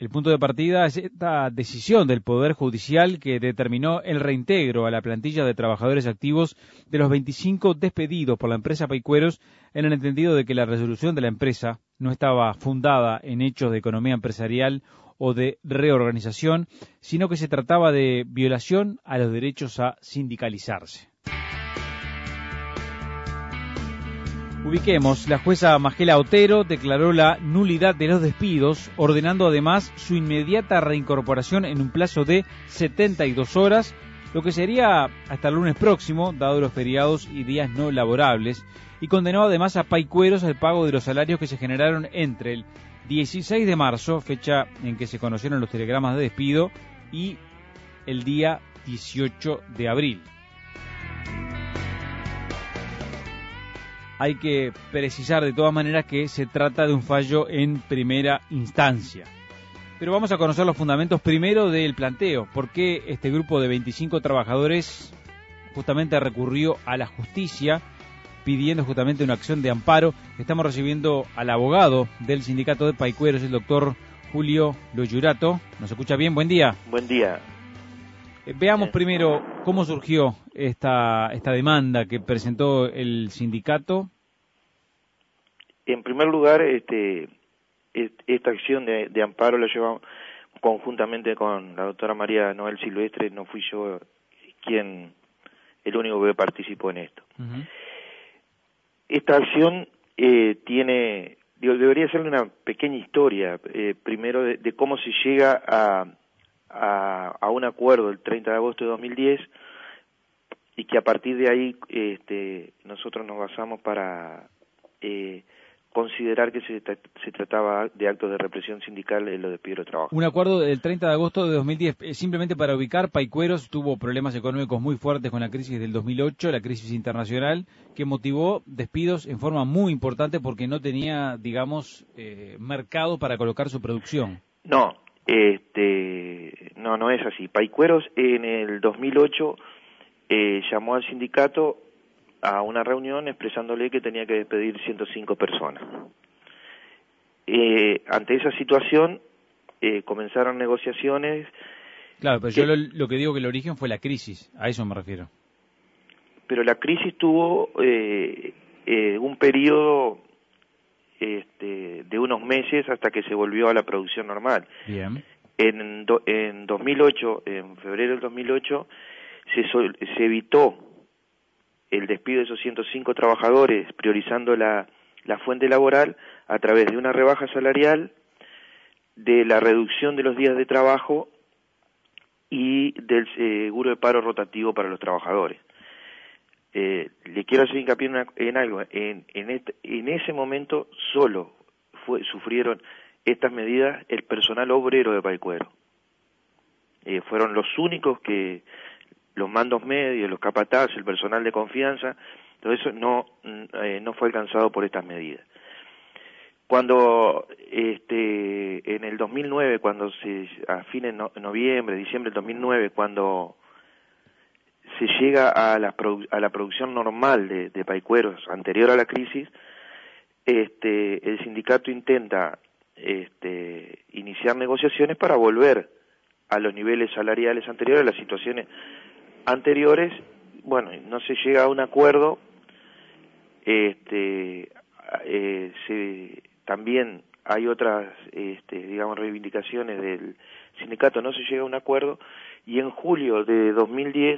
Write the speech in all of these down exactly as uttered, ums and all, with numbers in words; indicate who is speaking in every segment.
Speaker 1: El punto de partida es esta decisión del Poder Judicial que determinó el reintegro a la plantilla de trabajadores activos de los veinticinco despedidos por la empresa Paicueros, en el entendido de que la resolución de la empresa no estaba fundada en hechos de economía empresarial o de reorganización, sino que se trataba de violación a los derechos a sindicalizarse. Ubiquemos, la jueza Magela Otero declaró la nulidad de los despidos, ordenando además su inmediata reincorporación en un plazo de setenta y dos horas, lo que sería hasta el lunes próximo, dado los feriados y días no laborables, y condenó además a Paicueros al pago de los salarios que se generaron entre el dieciséis de marzo, fecha en que se conocieron los telegramas de despido, y el día dieciocho de abril. Hay que precisar de todas maneras que se trata de un fallo en primera instancia. Pero vamos a conocer los fundamentos primero del planteo. ¿Por qué este grupo de veinticinco trabajadores justamente recurrió a la justicia pidiendo justamente una acción de amparo? Estamos recibiendo al abogado del sindicato de Paicueros, el doctor Julio Loyurato. ¿Nos escucha bien? Buen día.
Speaker 2: Buen día.
Speaker 1: Eh, veamos primero cómo surgió esta, esta demanda que presentó el sindicato.
Speaker 2: En primer lugar, este, esta acción de, de amparo la llevamos conjuntamente con la doctora María Noel Silvestre. No fui yo quien, el único que participó en esto. Uh-huh. Esta acción eh, tiene, digo, debería ser una pequeña historia, eh, primero de, de cómo se llega a A, a un acuerdo el treinta de agosto de dos mil diez y que a partir de ahí este, nosotros nos basamos para eh, considerar que se, se trataba de actos de represión sindical en los despidos de trabajo.
Speaker 1: Un acuerdo del treinta de agosto de dos mil diez, eh, simplemente para ubicar, Paicueros tuvo problemas económicos muy fuertes con la crisis del dos mil ocho, la crisis internacional, que motivó despidos en forma muy importante porque no tenía, digamos, eh, mercado para colocar su producción.
Speaker 2: No. Este, no, no es así. Paicueros en el dos mil ocho eh, llamó al sindicato a una reunión expresándole que tenía que despedir ciento cinco personas. Eh, ante esa situación eh, comenzaron negociaciones.
Speaker 1: Claro, pero que, yo lo, lo que digo que el origen fue la crisis, a eso me refiero.
Speaker 2: Pero la crisis tuvo eh, eh, un periodo Este, de unos meses hasta que se volvió a la producción normal.
Speaker 1: Bien.
Speaker 2: En, do, en dos mil ocho, en febrero del dos mil ocho, se, sol, se evitó el despido de esos ciento cinco trabajadores, priorizando la, la fuente laboral a través de una rebaja salarial, de la reducción de los días de trabajo y del seguro de paro rotativo para los trabajadores. Eh, le quiero hacer hincapié en, una, en algo, en, en, este, en ese momento solo fue, sufrieron estas medidas el personal obrero de Paicuero. Eh, fueron los únicos que, los mandos medios, los capataces, el personal de confianza, todo eso no, eh, no fue alcanzado por estas medidas. Cuando este, en el dos mil nueve, cuando se, a fines de no, noviembre, diciembre del dos mil nueve, cuando se llega a la, produ a la producción normal de, de Paicueros anterior a la crisis, este, el sindicato intenta este, iniciar negociaciones para volver a los niveles salariales anteriores, a las situaciones anteriores. Bueno, no se llega a un acuerdo, este, eh, se, también hay otras, este, digamos, reivindicaciones del sindicato, no se llega a un acuerdo, y en julio de dos mil diez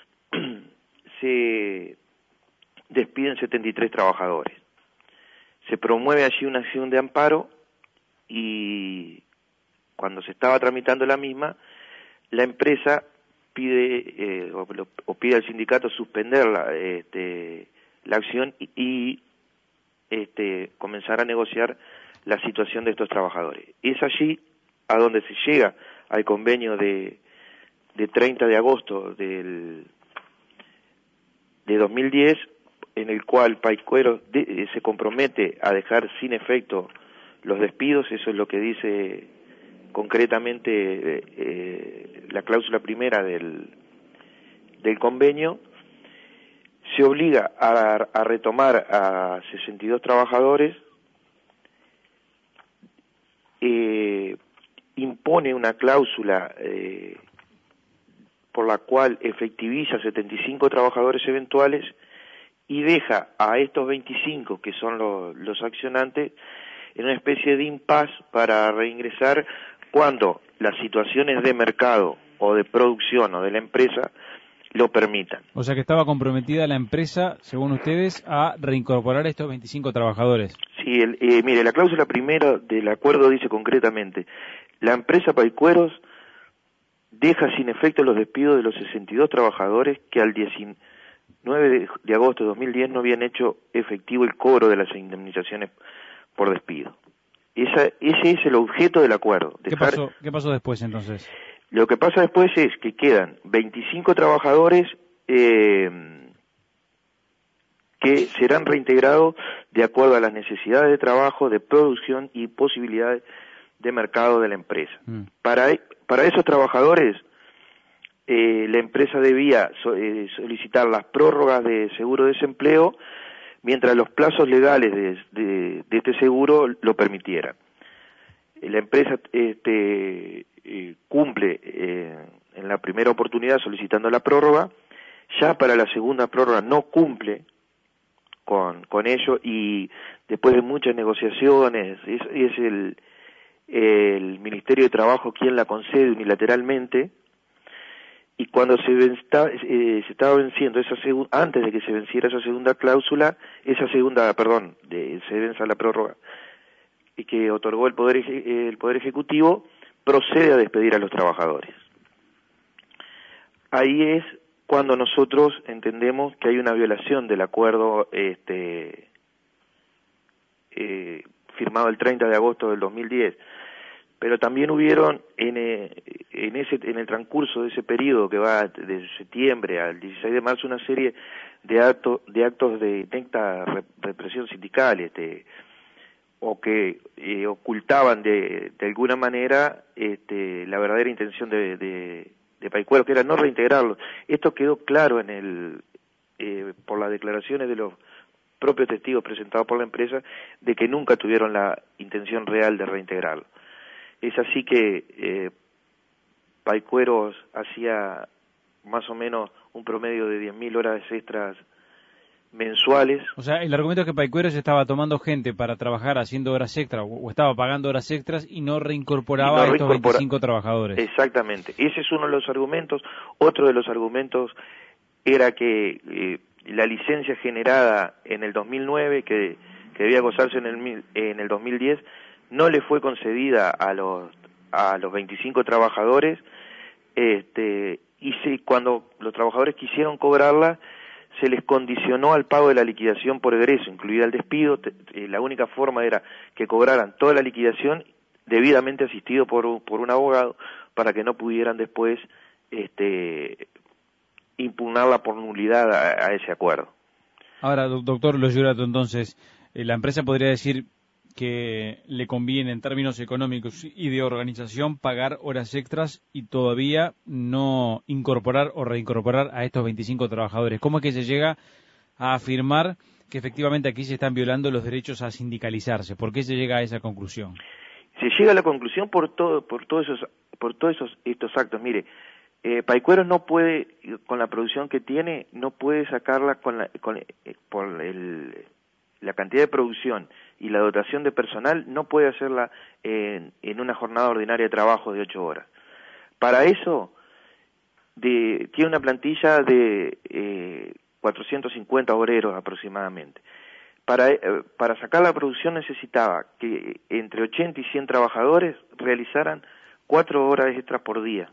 Speaker 2: se despiden setenta y tres trabajadores. Se promueve allí una acción de amparo y cuando se estaba tramitando la misma, la empresa pide eh, o, o pide al sindicato suspender la, este, la acción y, y este, comenzar a negociar la situación de estos trabajadores. Es allí a donde se llega al convenio de, de treinta de agosto del de dos mil diez, en el cual Paicueros de, se compromete a dejar sin efecto los despidos. Eso es lo que dice concretamente eh, la cláusula primera del, del convenio. Se obliga a, a retomar a sesenta y dos trabajadores, eh, in, pone una cláusula eh, por la cual efectiviza setenta y cinco trabajadores eventuales y deja a estos veinticinco, que son los, los accionantes, en una especie de impasse para reingresar cuando las situaciones de mercado o de producción o de la empresa lo permitan.
Speaker 1: O sea que estaba comprometida la empresa, según ustedes, a reincorporar a estos veinticinco trabajadores.
Speaker 2: Sí, el, eh, mire, la cláusula primera del acuerdo dice concretamente: la empresa Paicueros deja sin efecto los despidos de los sesenta y dos trabajadores que al diecinueve de agosto de dos mil diez no habían hecho efectivo el cobro de las indemnizaciones por despido. Esa, ese es el objeto del acuerdo.
Speaker 1: Dejar... ¿Qué pasó, ¿Qué pasó después entonces?
Speaker 2: Lo que pasa después es que quedan veinticinco trabajadores eh, que serán reintegrados de acuerdo a las necesidades de trabajo, de producción y posibilidades de mercado de la empresa. Mm. Para, para esos trabajadores, eh, la empresa debía so, eh, solicitar las prórrogas de seguro de desempleo mientras los plazos legales de, de, de este seguro lo permitieran. La empresa este, eh, cumple eh, en la primera oportunidad solicitando la prórroga, ya para la segunda prórroga no cumple con, con ello, y después de muchas negociaciones es, es el, el Ministerio de Trabajo quien la concede unilateralmente, y cuando se, vensta, eh, se estaba venciendo esa segunda, antes de que se venciera esa segunda cláusula, esa segunda, perdón, de, se venza la prórroga y que otorgó el poder el poder ejecutivo, procede a despedir a los trabajadores. Ahí es cuando nosotros entendemos que hay una violación del acuerdo este eh, firmado el treinta de agosto del dos mil diez. Pero también hubieron en, en ese en el transcurso de ese periodo que va de septiembre al dieciséis de marzo una serie de actos de actos de intensa represión sindical, este o que eh, ocultaban de, de alguna manera este, la verdadera intención de, de, de Paicueros, que era no reintegrarlos. Esto quedó claro en el eh, por las declaraciones de los propios testigos presentados por la empresa, de que nunca tuvieron la intención real de reintegrarlo. Es así que eh, Paicueros hacía más o menos un promedio de diez mil horas extras mensuales.
Speaker 1: O sea, el argumento es que Paicueros estaba tomando gente para trabajar haciendo horas extras, o estaba pagando horas extras y no reincorporaba y no a estos reincorpora... veinticinco trabajadores.
Speaker 2: Exactamente, ese es uno de los argumentos. Otro de los argumentos era que eh, la licencia generada en el dos mil nueve, que, que debía gozarse en el, en el dos mil diez, no le fue concedida a los a los veinticinco trabajadores, este, y si, cuando los trabajadores quisieron cobrarla, se les condicionó al pago de la liquidación por egreso, incluida el despido. La única forma era que cobraran toda la liquidación debidamente asistido por, por un abogado, para que no pudieran después este, impugnarla por nulidad a, a ese acuerdo.
Speaker 1: Ahora, doctor Loyorato, entonces, eh, la empresa podría decir que le conviene en términos económicos y de organización pagar horas extras y todavía no incorporar o reincorporar a estos veinticinco trabajadores. ¿Cómo es que se llega a afirmar que efectivamente aquí se están violando los derechos a sindicalizarse? ¿Por qué se llega a esa conclusión?
Speaker 2: Se llega a la conclusión por todo, por todos esos, por todos esos estos actos. Mire, eh, Paicueros no puede, con la producción que tiene, no puede sacarla con la, con, eh, por el, la cantidad de producción y la dotación de personal, no puede hacerla en, en una jornada ordinaria de trabajo de ocho horas. Para eso, de, tiene una plantilla de eh, cuatrocientos cincuenta obreros aproximadamente. Para, eh, para sacar la producción necesitaba que entre ochenta y cien trabajadores realizaran cuatro horas extras por día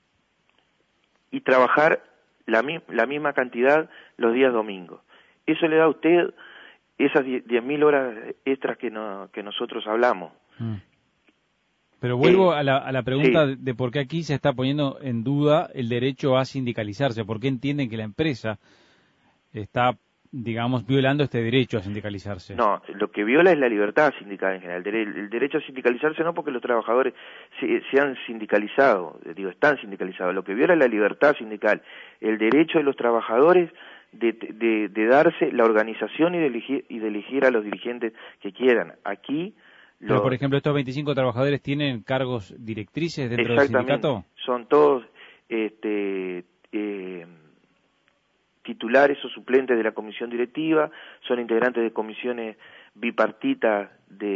Speaker 2: y trabajar la, la misma cantidad los días domingos. Eso le da a usted esas diez mil horas extras que, no, que nosotros hablamos. Mm.
Speaker 1: Pero vuelvo eh, a, la, a la pregunta sí. de por qué aquí se está poniendo en duda el derecho a sindicalizarse. ¿Por qué entienden que la empresa está, digamos, violando este derecho a sindicalizarse?
Speaker 2: No, lo que viola es la libertad sindical en general. El, el derecho a sindicalizarse no porque los trabajadores se, se han sindicalizado, digo, están sindicalizados. Lo que viola es la libertad sindical, el derecho de los trabajadores De, de, de darse la organización y de, elegir, y de elegir a los dirigentes que quieran. Aquí
Speaker 1: Pero, por ejemplo, ¿estos veinticinco trabajadores tienen cargos directrices dentro del sindicato?
Speaker 2: Son todos este, eh, titulares o suplentes de la comisión directiva, son integrantes de comisiones bipartitas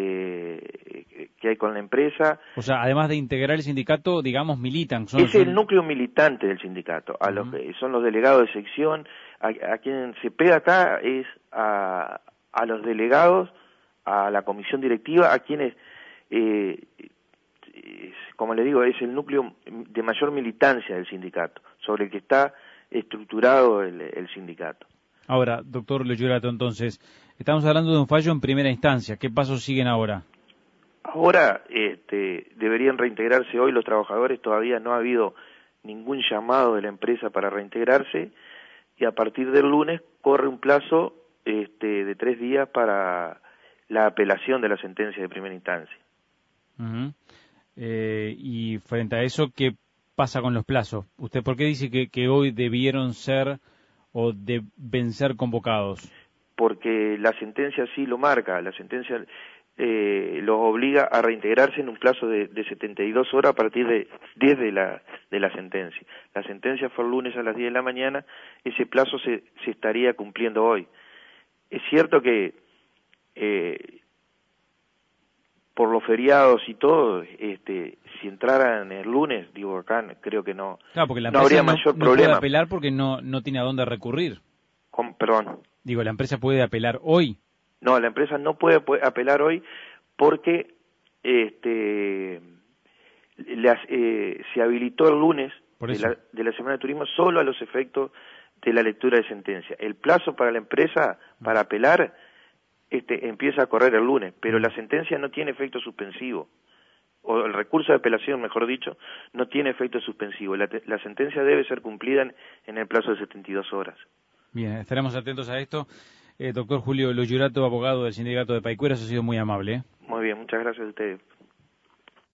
Speaker 2: de, que hay con la empresa.
Speaker 1: O sea, además de integrar el sindicato, digamos, militan. Son,
Speaker 2: es
Speaker 1: son...
Speaker 2: el núcleo militante del sindicato, a uh-huh. los que son los delegados de sección. A, a quien se pega acá es a, a los delegados, a la comisión directiva, a quienes, eh, es, como le digo, es el núcleo de mayor militancia del sindicato, sobre el que está estructurado el, el sindicato.
Speaker 1: Ahora, doctor Loyorato, entonces, estamos hablando de un fallo en primera instancia. ¿Qué pasos siguen ahora?
Speaker 2: Ahora este, deberían reintegrarse hoy los trabajadores. Todavía no ha habido ningún llamado de la empresa para reintegrarse, y a partir del lunes corre un plazo este, de tres días para la apelación de la sentencia de primera instancia.
Speaker 1: Uh-huh. eh, y frente a eso, ¿qué pasa con los plazos? ¿Usted por qué dice que, que hoy debieron ser o deben ser convocados?
Speaker 2: Porque la sentencia sí lo marca, la sentencia eh, los obliga a reintegrarse en un plazo de, de setenta y dos horas a partir de diez de la, de la sentencia. La sentencia fue el lunes a las diez de la mañana, ese plazo se, se estaría cumpliendo hoy. Es cierto que eh, por los feriados y todo, este, si entraran el lunes, digo acá, creo que no,
Speaker 1: claro, porque la
Speaker 2: no habría
Speaker 1: no,
Speaker 2: mayor
Speaker 1: no
Speaker 2: problema.
Speaker 1: Puede apelar porque no, no tiene a dónde recurrir.
Speaker 2: Con, perdón.
Speaker 1: Digo, ¿la empresa puede apelar hoy?
Speaker 2: No, la empresa no puede, puede apelar hoy porque este, las, eh, se habilitó el lunes de la, de la Semana de Turismo solo a los efectos de la lectura de sentencia. El plazo para la empresa para apelar este, empieza a correr el lunes, pero la sentencia no tiene efecto suspensivo, o el recurso de apelación, mejor dicho, no tiene efecto suspensivo. La, la sentencia debe ser cumplida en, en el plazo de setenta y dos horas.
Speaker 1: Bien, estaremos atentos a esto. Eh, doctor Julio Loyorato, abogado del Sindicato de Paicueras, ha sido muy amable. ¿eh?
Speaker 2: Muy bien, muchas gracias a ustedes.